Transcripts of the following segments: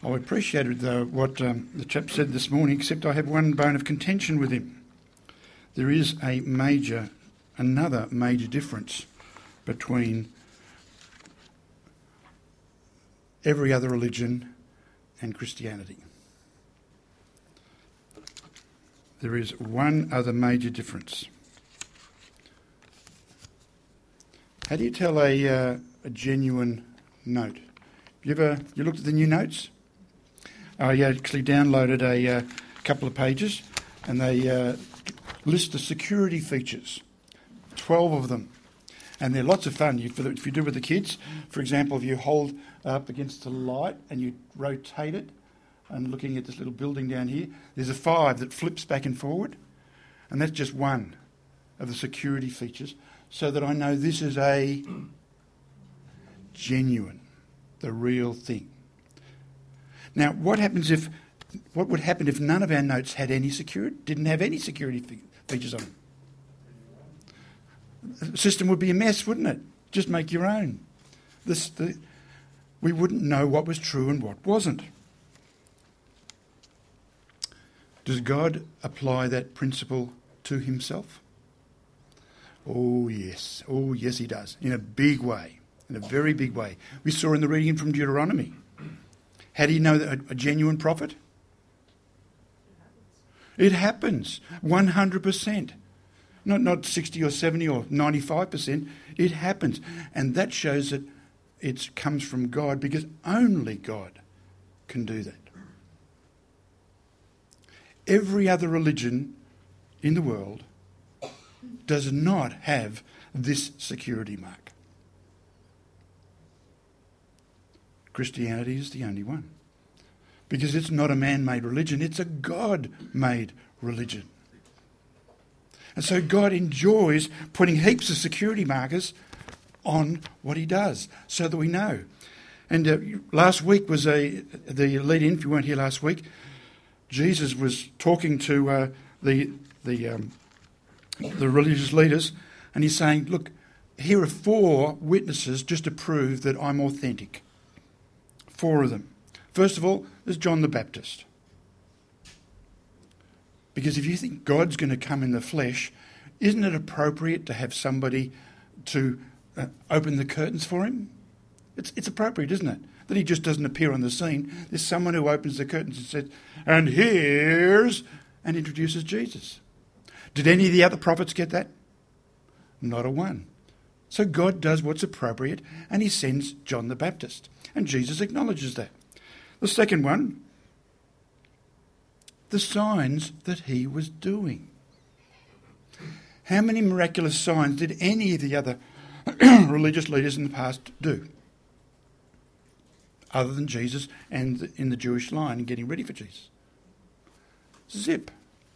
I appreciated what the chap said this morning, except I have one bone of contention with him. There is another major difference between every other religion and Christianity. There is one other major difference. How do you tell a genuine note? You looked at the new notes? I actually downloaded a couple of pages, and they list the security features, 12 of them. And they're lots of fun. If you do with the kids, for example, if you hold up against the light and you rotate it, and looking at this little building down here, there's a 5 that flips back and forward, and that's just one of the security features, so that I know this is a genuine, the real thing. Now, what would happen if none of our notes had any security, didn't have any security features on them? The system would be a mess, wouldn't it? Just make your own. We wouldn't know what was true and what wasn't. Does God apply that principle to himself? Oh, yes. Oh, yes, he does. In a big way. In a very big way. We saw in the reading from Deuteronomy. How do you know that a genuine prophet? It happens. 100%. Not 60 or 70 or 95%. It happens. And that shows that it comes from God, because only God can do that. Every other religion in the world does not have this security mark. Christianity is the only one. Because it's not a man-made religion, it's a God-made religion. And so God enjoys putting heaps of security markers on what he does, so that we know. And last week was the lead-in, if you weren't here last week. Jesus was talking to the religious leaders, and he's saying, look, here are 4 witnesses just to prove that I'm authentic. 4 of them. First of all, there's John the Baptist. Because if you think God's going to come in the flesh, isn't it appropriate to have somebody to open the curtains for him? It's appropriate, isn't it? That he just doesn't appear on the scene. There's someone who opens the curtains and says, and and introduces Jesus. Did any of the other prophets get that? Not a one. So God does what's appropriate, and he sends John the Baptist. And Jesus acknowledges that. The second one, the signs that he was doing. How many miraculous signs did any of the other religious leaders in the past do? Other than Jesus and in the Jewish line and getting ready for Jesus. Zip.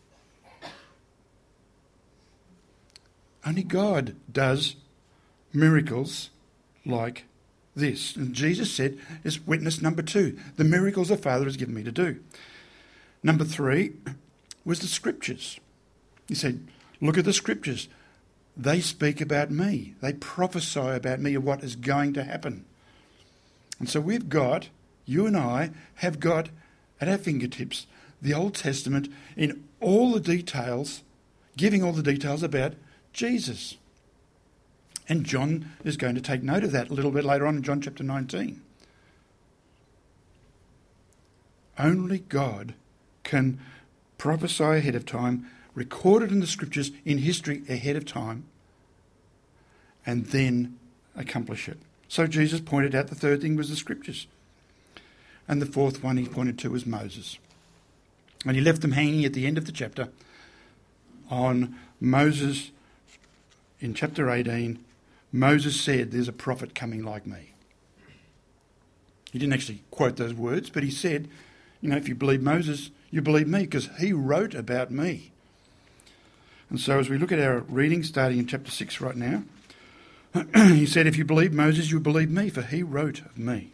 Only God does miracles like this. And Jesus said, is witness number 2, the miracles the Father has given me to do. Number 3 was the Scriptures. He said, look at the Scriptures. They speak about me. They prophesy about me of what is going to happen. And so you and I have got at our fingertips the Old Testament in all the details, giving all the details about Jesus. And John is going to take note of that a little bit later on in John chapter 19. Only God can prophesy ahead of time, record it in the Scriptures, in history ahead of time, and then accomplish it. So Jesus pointed out the third thing was the Scriptures. And the fourth one he pointed to was Moses. And he left them hanging at the end of the chapter on Moses. In chapter 18, Moses said, there's a prophet coming like me. He didn't actually quote those words, but he said, if you believe Moses, you believe me, because he wrote about me. And so as we look at our reading, starting in chapter 6 right now, he said, if you believe Moses, you believe me, for he wrote of me.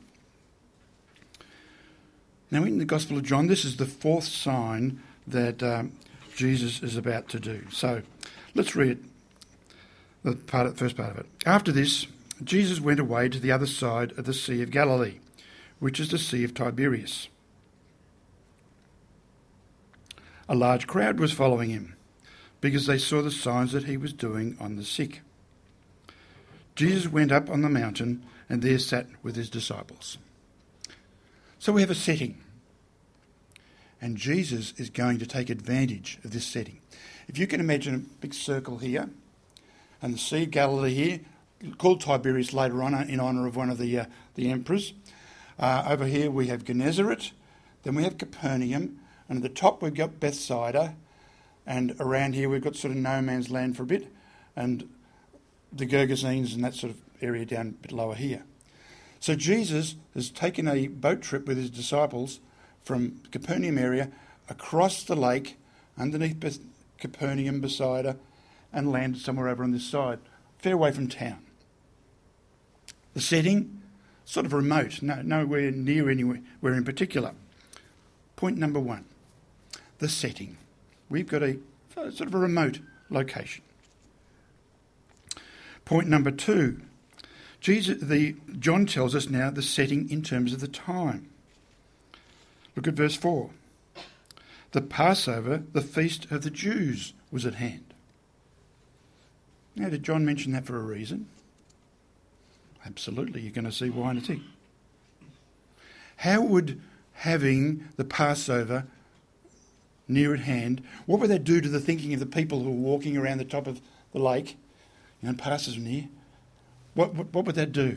Now in the Gospel of John, this is the 4th sign that Jesus is about to do. So let's read the first part of it. After this, Jesus went away to the other side of the Sea of Galilee, which is the Sea of Tiberias. A large crowd was following him because they saw the signs that he was doing on the sick. Jesus went up on the mountain and there sat with his disciples. So we have a setting. And Jesus is going to take advantage of this setting. If you can imagine a big circle here, and the Sea of Galilee here, called Tiberias later on in honour of one of the emperors. Over here we have Gennesaret, then we have Capernaum, and at the top we've got Bethsaida, and around here we've got sort of no man's land for a bit, and the Gergesenes and that sort of area down a bit lower here. So Jesus has taken a boat trip with his disciples from Capernaum area across the lake, underneath Capernaum, Bethsaida, and landed somewhere over on this side, fair way from town. The setting, sort of remote, nowhere near anywhere in particular. Point number one, the setting. We've got a sort of a remote location. Point number two, John tells us now the setting in terms of the time. Look at verse 4. The Passover, the feast of the Jews, was at hand. Now, did John mention that for a reason? Absolutely, you're going to see why in a tick. How would having the Passover near at hand, what would that do to the thinking of the people who were walking around the top of the lake? You know, Passover's near. What would that do?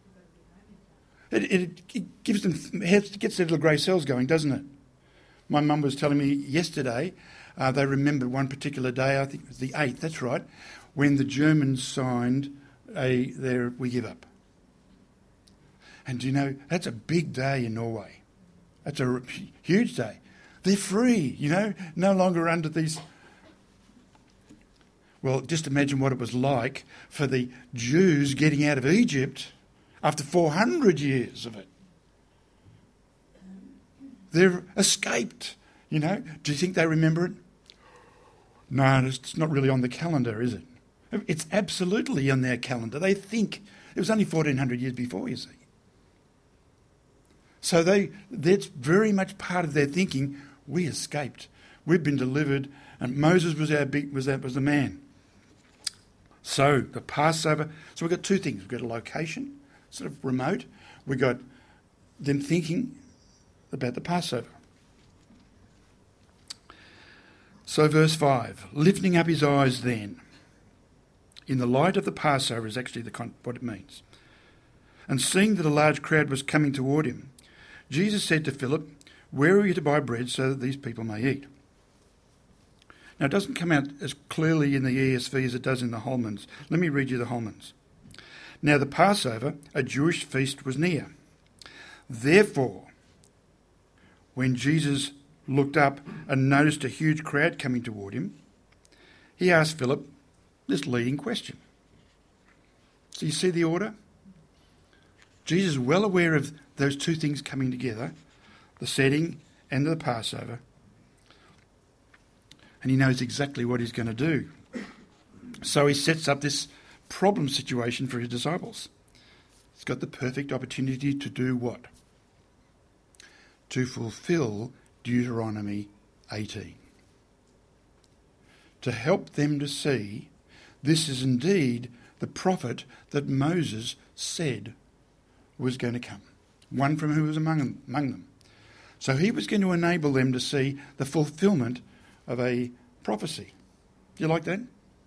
It gives them, it gets their little grey cells going, doesn't it? My mum was telling me yesterday, they remembered one particular day, I think it was the 8th, that's right, when the Germans signed their We Give Up. And do you know, that's a big day in Norway. That's a huge day. They're free, you know, no longer under these... Well, just imagine what it was like for the Jews getting out of Egypt after 400 years of it. They've escaped, you know. Do you think they remember it? No, it's not really on the calendar, is it? It's absolutely on their calendar. They think it was only 1400 years before, you see. So that's very much part of their thinking. We escaped. We've been delivered, and Moses was the man. So the Passover. So we've got two things. We've got a location, sort of remote. We've got them thinking about the Passover. So verse 5, lifting up his eyes then, in the light of the Passover is actually what it means. And seeing that a large crowd was coming toward him, Jesus said to Philip, where are you to buy bread so that these people may eat? Now it doesn't come out as clearly in the ESV as it does in the Holman's. Let me read you the Holman's. Now the Passover, a Jewish feast, was near. Therefore, when Jesus looked up and noticed a huge crowd coming toward him, he asked Philip this leading question. So you see the order? Jesus is well aware of those two things coming together, the setting and the Passover, and he knows exactly what he's going to do. So he sets up this problem situation for his disciples. He's got the perfect opportunity to do what? To fulfill Deuteronomy 18. To help them to see this is indeed the prophet that Moses said was going to come, one from who was among them. So he was going to enable them to see the fulfilment of a prophecy. Do you like that?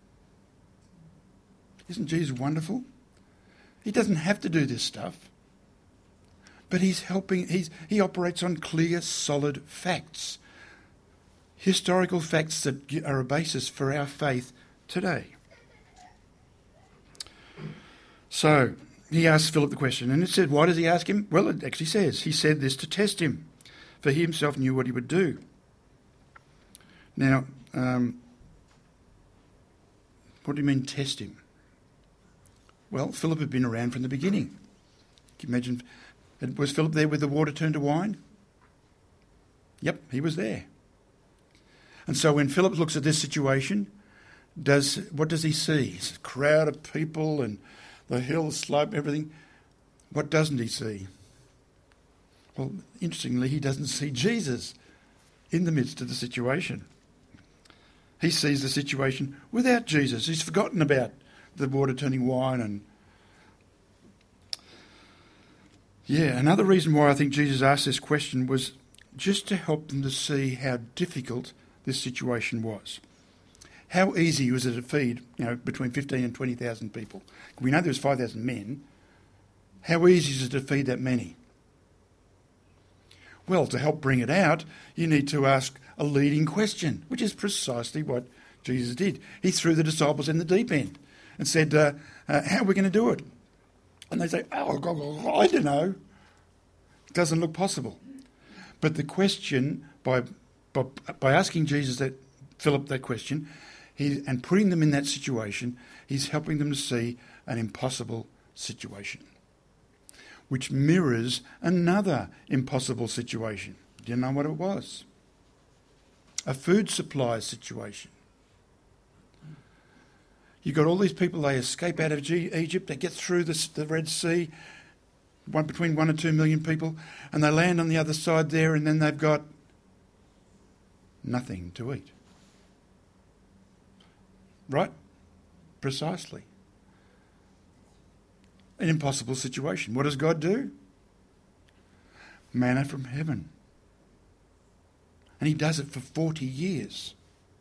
Isn't Jesus wonderful? He doesn't have to do this stuff. But he's helping, he operates on clear, solid facts. Historical facts that are a basis for our faith today. So, he asks Philip the question, and it said, why does he ask him? Well, it actually says, he said this to test him, for he himself knew what he would do. Now, what do you mean test him? Well, Philip had been around from the beginning. Can you imagine? Was Philip there with the water turned to wine? Yep, he was there. And so when Philip looks at this situation, what does he see? It's a crowd of people and the hill slope, everything. What doesn't he see? Well, interestingly, he doesn't see Jesus in the midst of the situation. He sees the situation without Jesus. He's forgotten about the water turning wine. And another reason why I think Jesus asked this question was just to help them to see how difficult this situation was. How easy was it to feed, between 15 and 20,000 people? We know there was 5,000 men. How easy is it to feed that many? Well, to help bring it out, you need to ask a leading question, which is precisely what Jesus did. He threw the disciples in the deep end and said, how are we going to do it? And they say, I don't know. It doesn't look possible. But the question, by asking Philip that question, and putting them in that situation, he's helping them to see an impossible situation, which mirrors another impossible situation. Do you know what it was? A food supply situation. You've got all these people, they escape out of Egypt, they get through the Red Sea, between 1 and 2 million people, and they land on the other side there, and then they've got nothing to eat. Right? Precisely. An impossible situation. What does God do? Manna from heaven. And he does it for 40 years.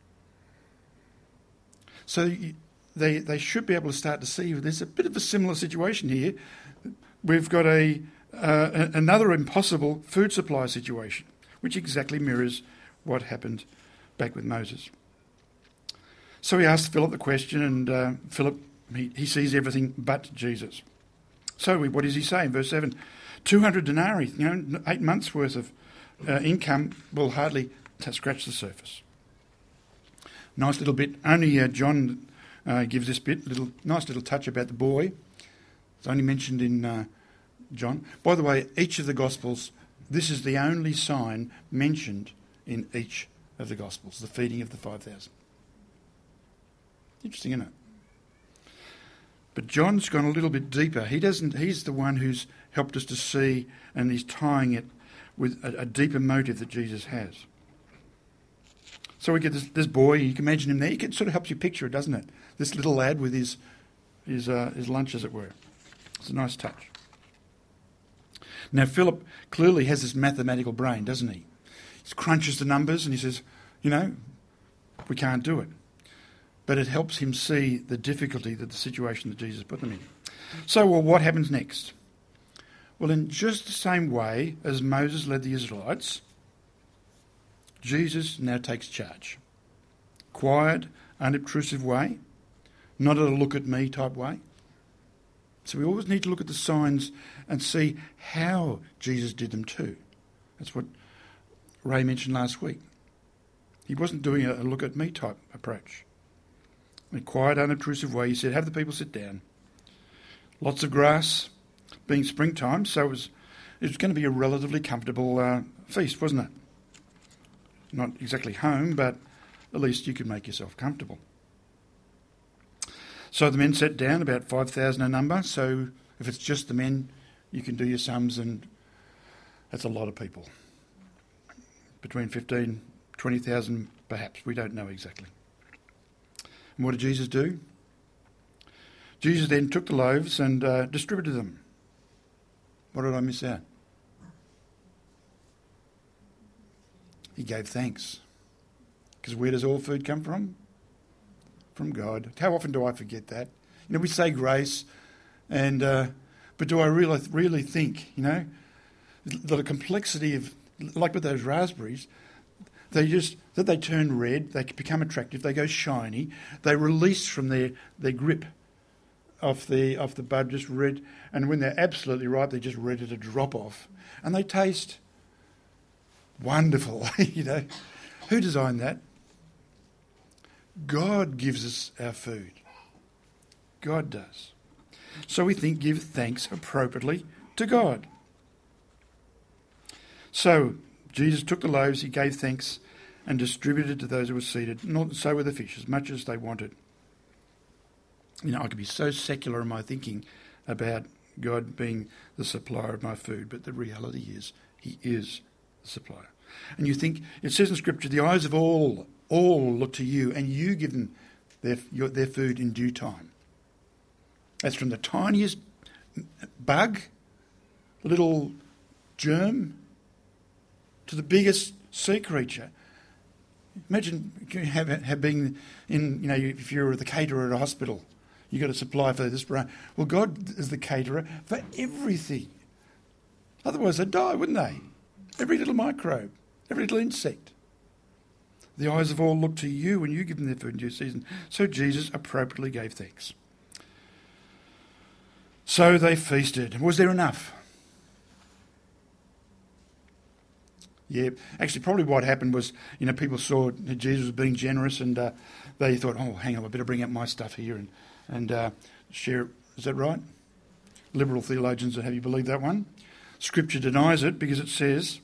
So they should be able to start to see there's a bit of a similar situation here. We've got another impossible food supply situation, which exactly mirrors what happened back with Moses. So he asked Philip the question, and Philip, he sees everything but Jesus. So what does he say in verse 7? 200 denarii, 8 months' worth of income will hardly scratch the surface. Nice little bit. Only John gives this nice little touch about the boy. It's only mentioned in John. By the way, each of the Gospels, this is the only sign mentioned in each of the Gospels, the feeding of the 5,000. Interesting, isn't it? But John's gone a little bit deeper. He's the one who's helped us to see, and he's tying it with a deeper motive that Jesus has. So we get this boy, you can imagine him there. It sort of helps you picture it, doesn't it? This little lad with his lunch, as it were. It's a nice touch. Now, Philip clearly has this mathematical brain, doesn't he? He crunches the numbers and he says, we can't do it. But it helps him see the difficulty that the situation that Jesus put them in. So, what happens next? Well, in just the same way as Moses led the Israelites, Jesus now takes charge. Quiet, unobtrusive way, not a look at me type way. So we always need to look at the signs and see how Jesus did them too. That's what Ray mentioned last week. He wasn't doing a look at me type approach. In a quiet, unobtrusive way, he said, have the people sit down. Lots of grass, being springtime, so it was going to be a relatively comfortable feast, wasn't it? Not exactly home, but at least you could make yourself comfortable. So the men sat down, about 5,000 a number, so if it's just the men, you can do your sums, and that's a lot of people. Between 15,000, 20,000 perhaps, we don't know exactly. And what did Jesus do? Jesus then took the loaves and distributed them. What did I miss out? He gave thanks. Because where does all food come from? From God. How often do I forget that? We say grace, and but do I really think, the complexity of, like with those raspberries, they turn red, they become attractive, they go shiny, they release from their grip off the bud, just red, and when they're absolutely ripe, they're just ready to drop off, and they taste wonderful. Who designed that? God gives us our food. God does. So we think give thanks appropriately to God. So Jesus took the loaves, he gave thanks, and distributed to those who were seated. Not so with the fish, as much as they wanted. I could be so secular in my thinking about God being the supplier of my food, but the reality is, he is the supplier. And you think, it says in Scripture, the eyes of all look to you, and you give them their food in due time. That's from the tiniest bug, little germ, to the biggest sea creature. Imagine being in, if you're the caterer at a hospital, you've got a supply for this. Well, God is the caterer for everything. Otherwise they'd die, wouldn't they? Every little microbe, every little insect. The eyes of all look to you and you give them their food in due season. So Jesus appropriately gave thanks. So they feasted. Was there enough? Yeah, actually probably what happened was, people saw Jesus was being generous and they thought, oh, hang on, I better bring out my stuff here and share it. Is that right? Liberal theologians would have you believe that one. Scripture denies it because it says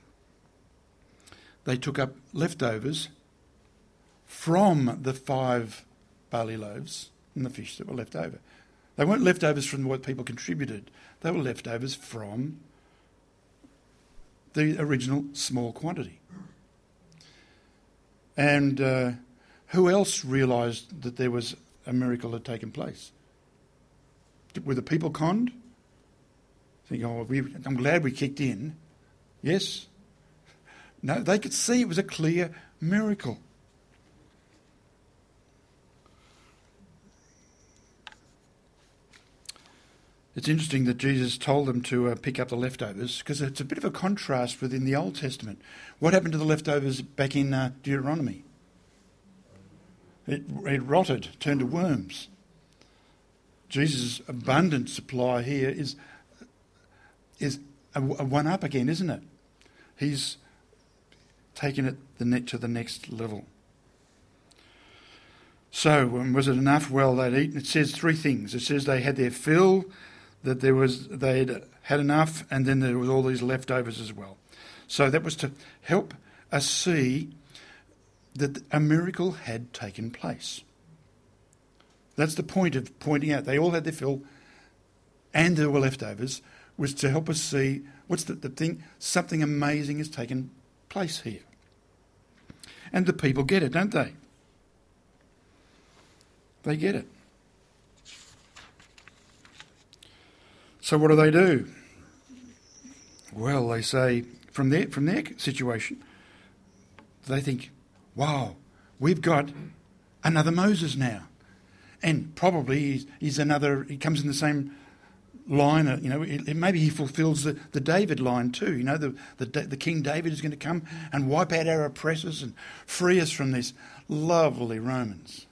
they took up leftovers from the 5 barley loaves and the fish that were left over. They weren't leftovers from what people contributed. They were leftovers from the original small quantity. And who else realised that there was a miracle had taken place? Were the people conned? Think, I'm glad we kicked in. Yes? No, they could see it was a clear miracle. It's interesting that Jesus told them to pick up the leftovers because it's a bit of a contrast within the Old Testament. What happened to the leftovers back in Deuteronomy? It rotted, turned to worms. Jesus' abundant supply here is a one-up again, isn't it? He's taken it to the next level. So, was it enough? Well, they'd eaten. It says 3 things. It says they had their fill, that they'd had enough, and then there was all these leftovers as well. So that was to help us see that a miracle had taken place. That's the point of pointing out. They all had their fill, and there were leftovers, was to help us see what's the thing. Something amazing has taken place here. And the people get it, don't they? They get it. So what do? Well, they say, from their situation, they think, wow, we've got another Moses now. And probably he comes in the same line, maybe he fulfills the David line too. The King David is going to come and wipe out our oppressors and free us from these lovely Romans.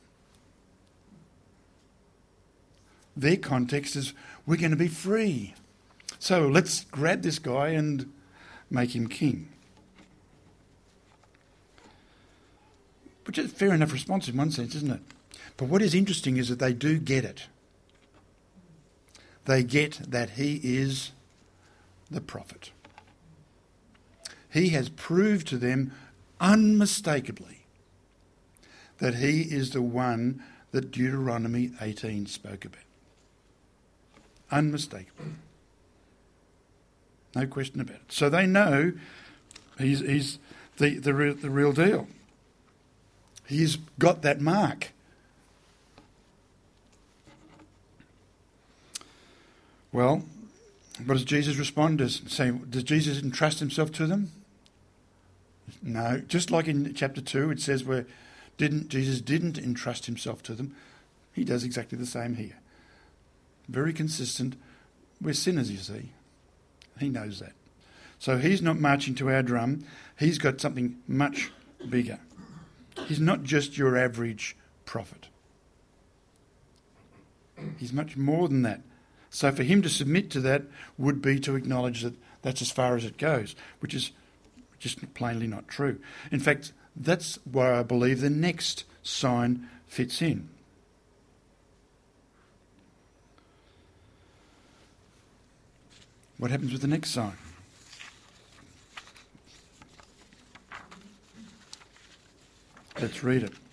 Their context is, we're going to be free. So let's grab this guy and make him king. Which is a fair enough response in one sense, isn't it? But what is interesting is that they do get it. They get that he is the prophet. He has proved to them unmistakably that he is the one that Deuteronomy 18 spoke about. Unmistakable. No question about it. So they know he's the real deal. He's got that mark. Well, what does Jesus respond? Does Jesus entrust himself to them? No. Just like in chapter 2, it says Jesus didn't entrust himself to them. He does exactly the same here. Very consistent. We're sinners, you see. He knows that. So he's not marching to our drum. He's got something much bigger. He's not just your average prophet. He's much more than that. So for him to submit to that would be to acknowledge that that's as far as it goes, which is just plainly not true. In fact, that's where I believe the next sign fits in. What happens with the next sign? Let's read it.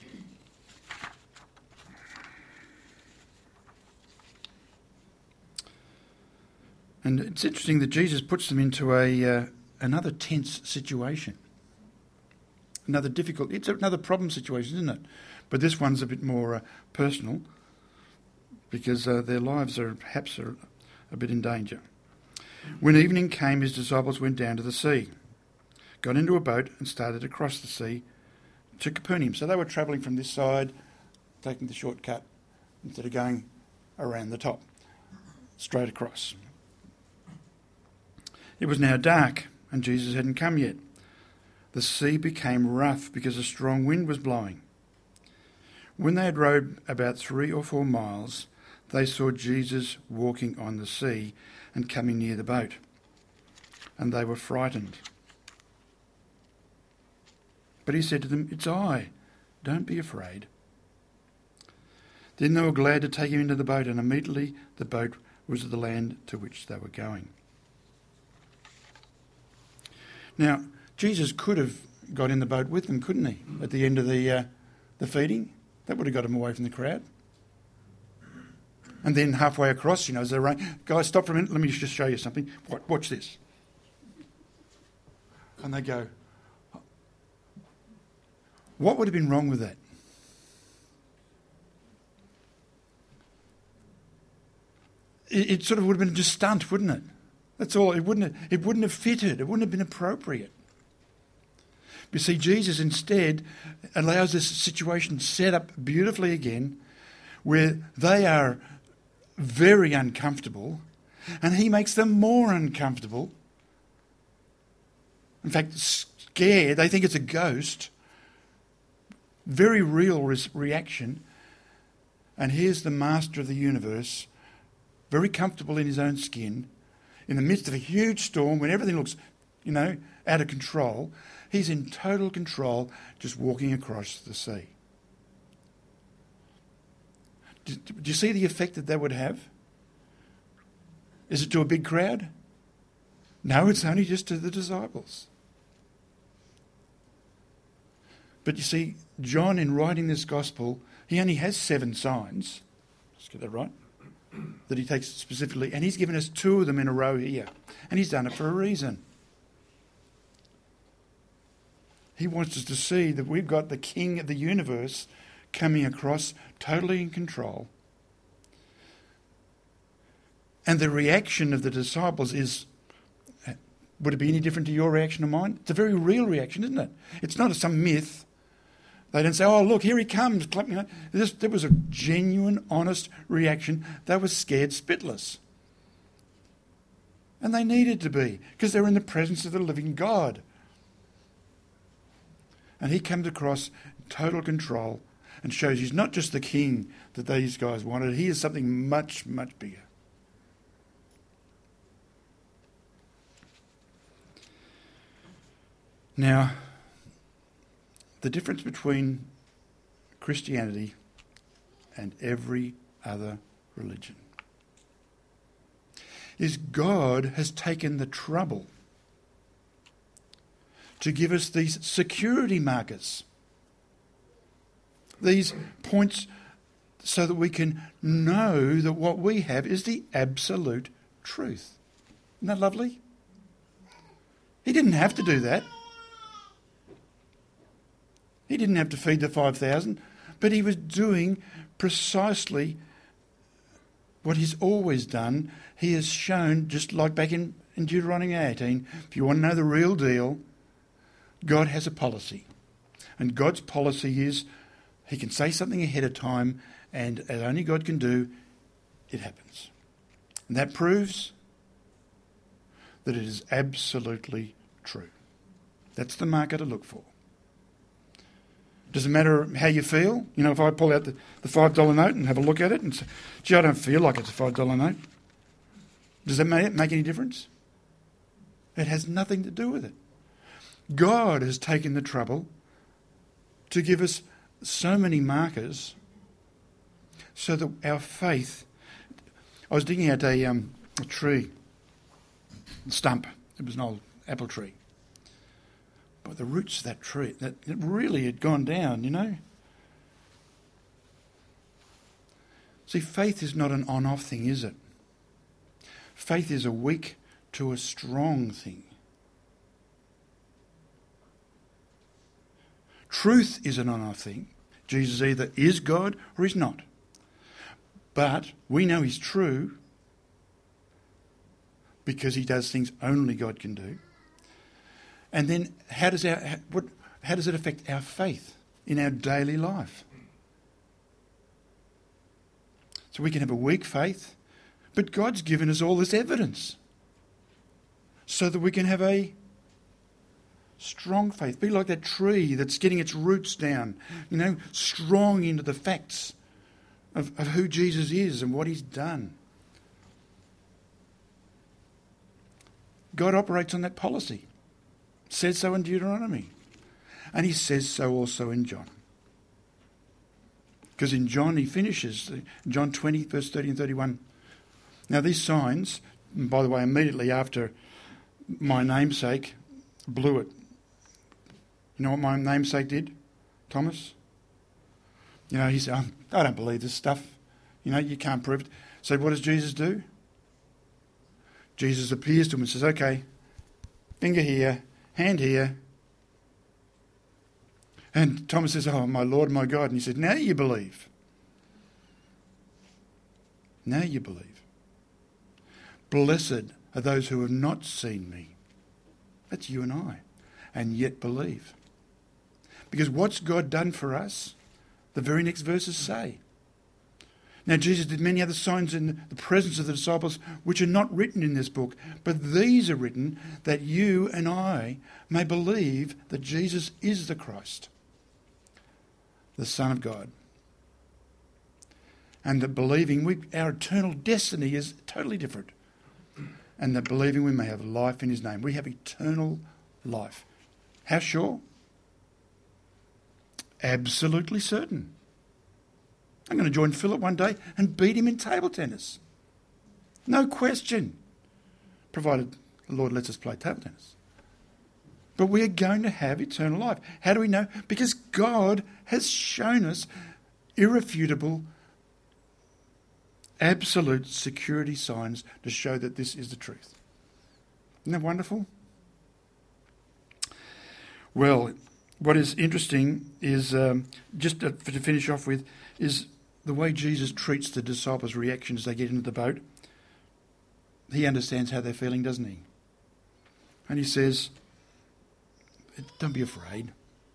And it's interesting that Jesus puts them into another tense situation. another difficult, it's another problem situation, isn't it? But this one's a bit more personal because their lives are perhaps a bit in danger. When evening came, his disciples went down to the sea, got into a boat and started to cross the sea to Capernaum. So they were travelling from this side, taking the shortcut instead of going around the top, straight across. It was now dark and Jesus hadn't come yet. The sea became rough because a strong wind was blowing. When they had rowed about 3 or 4 miles, they saw Jesus walking on the sea and coming near the boat, and they were frightened. But he said to them, "It's I, don't be afraid." Then they were glad to take him into the boat, and immediately the boat was at the land to which they were going. Now, Jesus could have got in the boat with them, couldn't he, at the end of the feeding? That would have got him away from the crowd. And then halfway across, as they're running, "Guys, stop for a minute, let me just show you something. Watch this." And they go, what would have been wrong with that? It sort of would have been just stunt, wouldn't it? That's all. It wouldn't have fitted. It wouldn't have been appropriate. You see, Jesus instead allows this situation set up beautifully again, where they are very uncomfortable, and he makes them more uncomfortable. In fact, scared. They think it's a ghost. Very real reaction. And here's the master of the universe, very comfortable in his own skin, in the midst of a huge storm, when everything looks, out of control. He's in total control, just walking across the sea. Do you see the effect that would have? Is it to a big crowd? No, it's only just to the disciples. But you see, John, in writing this gospel, he only has 7 signs. Let's get that right. That he takes specifically, and he's given us 2 of them in a row here. And he's done it for a reason. He wants us to see that we've got the King of the universe coming across, totally in control. And the reaction of the disciples is, would it be any different to your reaction or mine? It's a very real reaction, isn't it? It's not some myth. They didn't say, "Oh, look, here he comes." There was a genuine, honest reaction. They were scared spitless. And they needed to be, because they're in the presence of the living God. And he comes across in total control and shows he's not just the king that these guys wanted. He is something much, much bigger. Now, the difference between Christianity and every other religion is God has taken the trouble to give us these security markers, these points, so that we can know that what we have is the absolute truth. Isn't that lovely? He didn't have to do that. He didn't have to feed the 5,000, but he was doing precisely what he's always done. He has shown, just like back in Deuteronomy 18, if you want to know the real deal, God has a policy. And God's policy is he can say something ahead of time, and as only God can do, it happens. And that proves that it is absolutely true. That's the marker to look for. Doesn't matter how you feel. If I pull out the $5 note and have a look at it and say, "Gee, I don't feel like it's a $5 note." Does that make any difference? It has nothing to do with it. God has taken the trouble to give us so many markers so that our faith... I was digging out a tree, a stump. It was an old apple tree. But the roots of that tree, it really had gone down, See, faith is not an on-off thing, is it? Faith is a weak to a strong thing. Truth is an on-off thing. Jesus either is God or he's not. But we know he's true because he does things only God can do. And then how does it affect our faith in our daily life? So we can have a weak faith, but God's given us all this evidence so that we can have a strong faith. Be like that tree that's getting its roots down, strong into the facts of who Jesus is and what he's done. God operates on that policy. Says so in Deuteronomy. And he says so also in John. Because in John he finishes, John 20, verse 30 and 31. Now these signs, by the way, immediately after my namesake blew it. You know what my namesake did, Thomas? He said, I don't believe this stuff. You can't prove it. So what does Jesus do? Jesus appears to him and says, okay, finger here, hand here. And Thomas says, oh, my Lord, my God. And he said, now you believe. Now you believe. Blessed are those who have not seen me. That's you and I. And yet believe. Because what's God done for us? The very next verses say. Now Jesus did many other signs in the presence of the disciples which are not written in this book, but these are written that you and I may believe that Jesus is the Christ, the Son of God. And that believing our eternal destiny is totally different. And that believing we may have life in his name. We have eternal life. How sure? Absolutely certain. I'm going to join Philip one day and beat him in table tennis. No question. Provided the Lord lets us play table tennis. But we are going to have eternal life. How do we know? Because God has shown us irrefutable, absolute security signs to show that this is the truth. Isn't that wonderful? Well, what is interesting is, just to finish off with, is the way Jesus treats the disciples' reaction as they get into the boat. He understands how they're feeling, doesn't he? And he says, don't be afraid.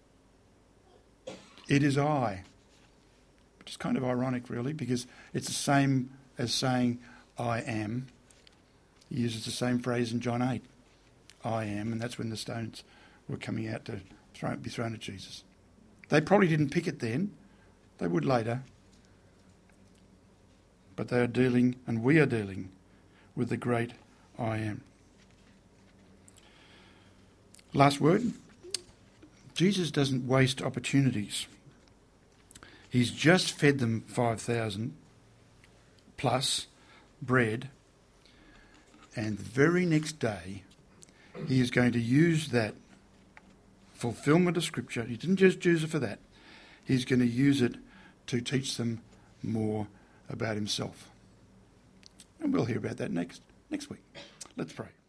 It is I. Which is kind of ironic, really, because it's the same as saying, I am. He uses the same phrase in John 8. I am, and that's when the stones were coming out to be thrown at Jesus. They probably didn't pick it then. They would later. But they are dealing, and we are dealing, with the great I am. Last word. Jesus doesn't waste opportunities. He's just fed them 5,000 plus bread, and the very next day he is going to use that fulfillment of Scripture. He didn't just use it for that. He's going to use it to teach them more about himself. And we'll hear about that next week. Let's pray.